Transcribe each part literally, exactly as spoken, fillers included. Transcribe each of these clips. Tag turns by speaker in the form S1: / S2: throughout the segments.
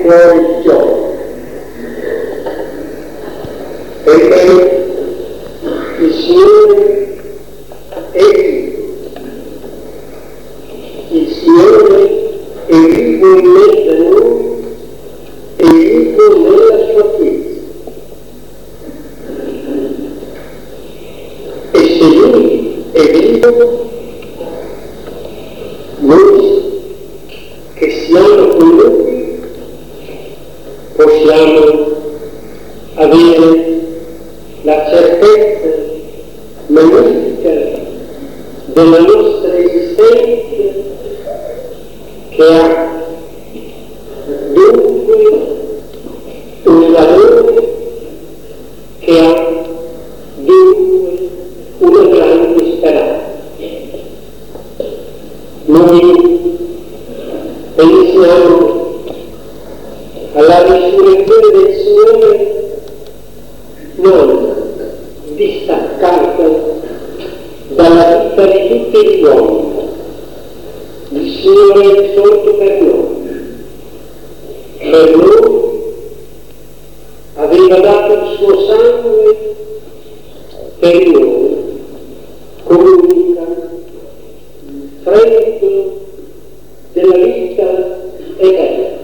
S1: cuori gioia, perché il Signore è vivo, il Signore è vivo in mezzo a noi, è vivo nella sua Chiesa. E se Lui è vivo, noi che siamo con Lui possiamo avere la certezza magnifica della nostra esistenza, che ha dunque un valore, che ha dunque una grande speranza. Noi pensiamo alla risurrezione del Signore non distaccata dalla vita di tutti gli uomini. Il Signore è risorto per noi. Per noi aveva dato il suo sangue per noi, comunica il freddo della vita eterna,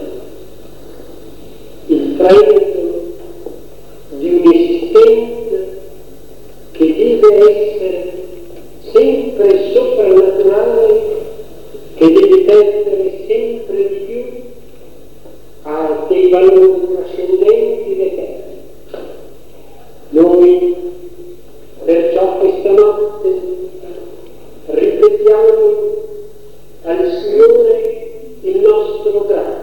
S1: il freddo di un'esistenza che deve essere sempre soprannaturale, che deve tendere sempre di più a dei valori trascendenti ed eterni. Noi perciò questa notte ripetiamo al Signore il nostro grazie,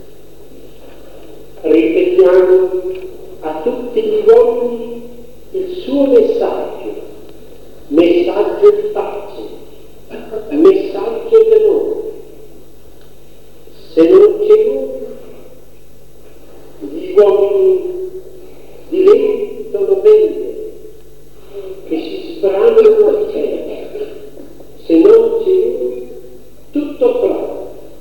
S1: ripetiamo a tutti gli uomini il suo messaggio, messaggio di pace, messaggio d'amore. Se non c'è Lui, gli uomini diventano belle che si sbranano a vicenda. Se non c'è Lui, tutto crolla.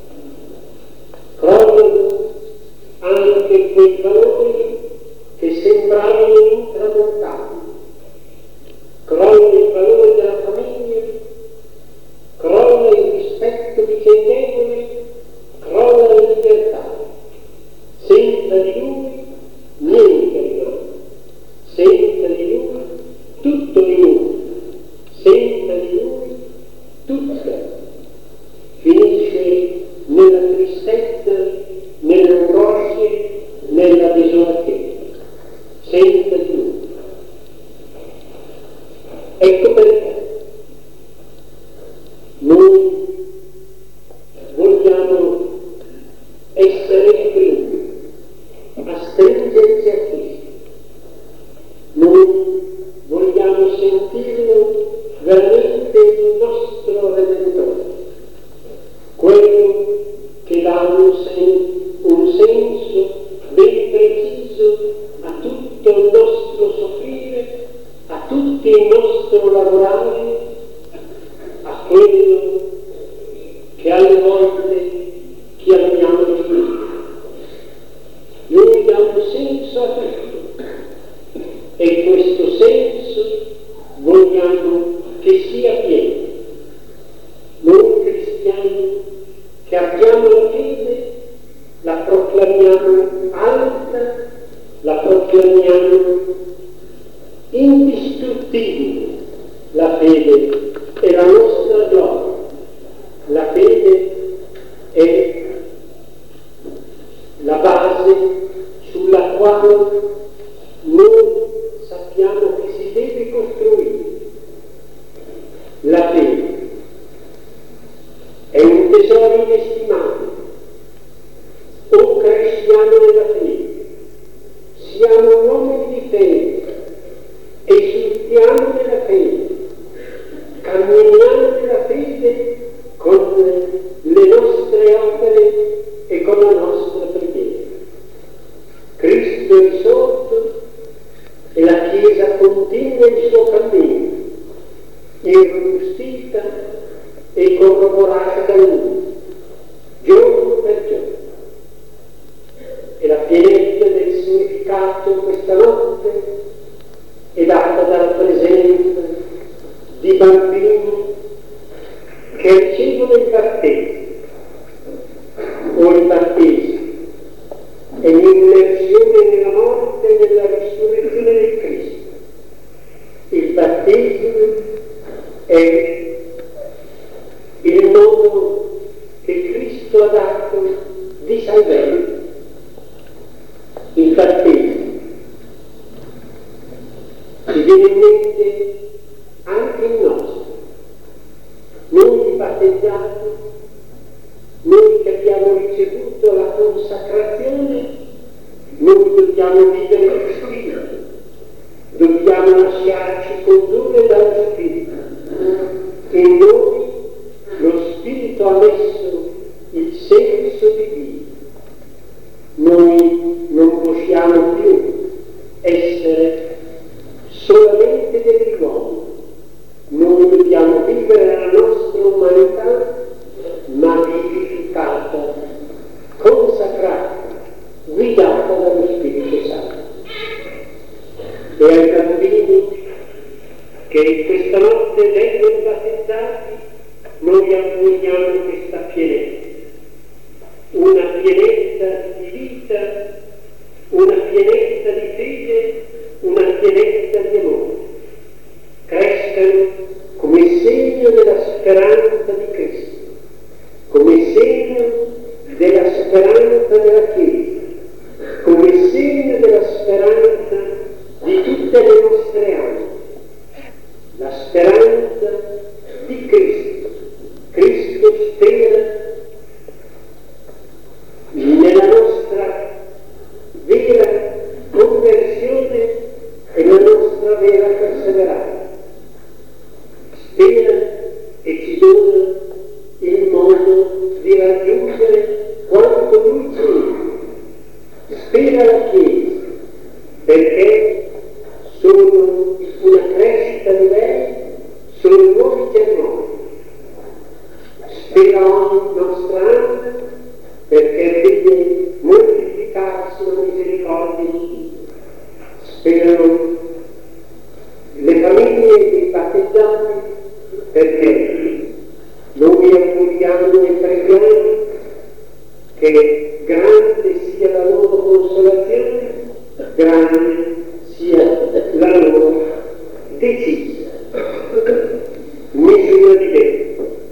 S1: Crollano anche quei valori che sembravano intramontabili. Crolla il valore della famiglia, crolla il rispetto di chi è debole, crolla la libertà. Senza di Lui niente rimane, senza di Lui tutto rimane, senza di Lui tutto finisce nella tristezza, nell'angoscia, nella desolazione. Senza di Lui. Ecco perché noi vogliamo essere i primi a stringerci a Cristo. Noi vogliamo sentirlo veramente il nostro Redentore, quello che dà un, sen- un senso ben preciso a tutto il nostro soffrire, a tutto il nostro lavorare, a quello che alle volte chiamiamo Dio. Lui dà un senso a tutto e questo senso vogliamo che sia pieno. Noi cristiani che abbiamo la fede la proclamiamo alta, la proclamiamo indistruttibile. La fede è la nostra gloria, la fede è la base sulla quale noi sappiamo che si deve costruire. La fede è un tesoro inestimabile. O cresciamo nella fede, siamo uomini di fede, esultiamo nella fede, camminiamo nella fede con le nostre opere e con la nostra preghiera. Cristo è risorto e la Chiesa continua il suo cammino, irrobustita e corroborata da Lui, giorno per giorno. dato questa notte è data dalla presenza di bambini che ricevono il battesimo o il battesimo è l'immersione nella morte e nella risurrezione di Cristo. Il battesimo è il modo che Cristo ha dato di salvezza. Il battesimo ci viene in mente anche il nostro. Noi battezzati, noi che abbiamo ricevuto la consacrazione, noi dobbiamo vivere lo Spirito, dobbiamo lasciarci condurre dallo Spirito. In noi lo Spirito ha messo il senso di vita. Noi non possiamo più essere solamente degli uomini. Noi dobbiamo vivere la nostra umanità, ma vivificata, consacrata, guidata dallo Spirito Santo. E ai bambini che questa notte vengono battezzati, noi auguriamo questa pienezza, una pienezza di vita, una pienezza di fede, una pienezza di amore. Crescano come segno della speranza di Cristo, come segno della speranza della Chiesa, come segno della speranza di tutte le nostre anime, la speranza di Cristo. Cristo spera nella nostra vera conversione e nella nostra vera perseveranza. Spera e ci dona il modo di raggiungere quanto Lui ci spera la Chiesa, perché sono una crescita di lei, sono nuovi germogli. Spera ogni nostra anima, perché vede moltiplicarsi la misericordia di Dio. Sperano le famiglie dei battezzati, perché noi auguriamo e preghiamo che grande sia la loro consolazione, grande sia la loro decisa misura di bene.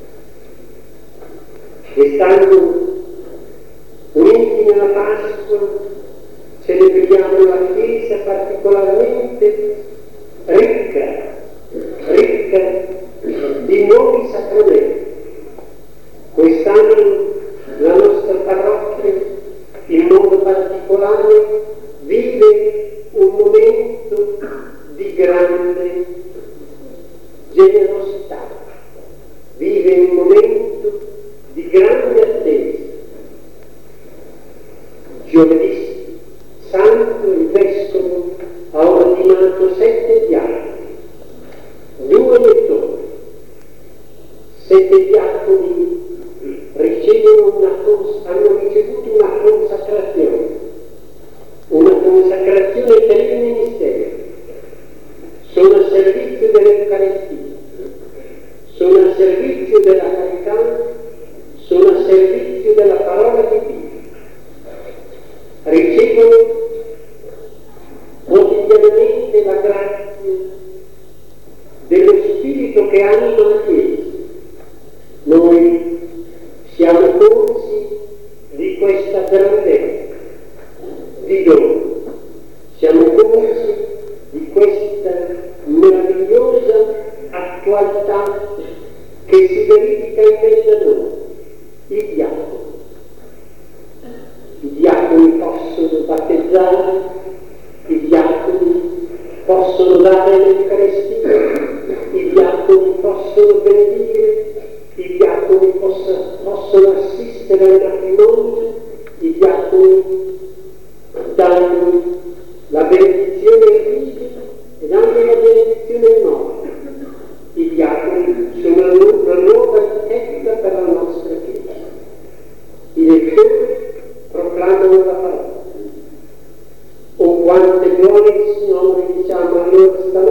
S1: Quest'anno, uniti nella Pasqua, celebriamo la Chiesa particolarmente ricca, ricca di nuovi sacramenti. Quest'anno la nostra parrocchia, in modo particolare, vive un momento di grande generosità, vive un momento di grande attesa. Giovedì santo il Vescovo ha ordinato sette diaconi, due lettori. Sette diaconi ricevono una cons- hanno ricevuto una consacrazione, una consacrazione per il ministero. Sono a servizio dell'Eucaristia, sono a servizio della carità, sono a servizio della parola di Dio. Ricevono quotidianamente la grazia dello Spirito che anima la Chiesa. Noi siamo consci di questa grandezza di dono, siamo consci di questa meravigliosa attualità che si verifica in mezzo a noi, i diaconi. I diaconi possono battezzare, i diaconi possono dare l'Eucaristia, i diaconi possono benedire, i diaconi possa, possono assistere al matrimonio, i diaconi danno la benedizione ai figli e danno la benedizione ai morti. I diaconi sono una nuova etichetta per la nostra Chiesa. I lettori proclamano la parola. O quante Signore, diciamo allora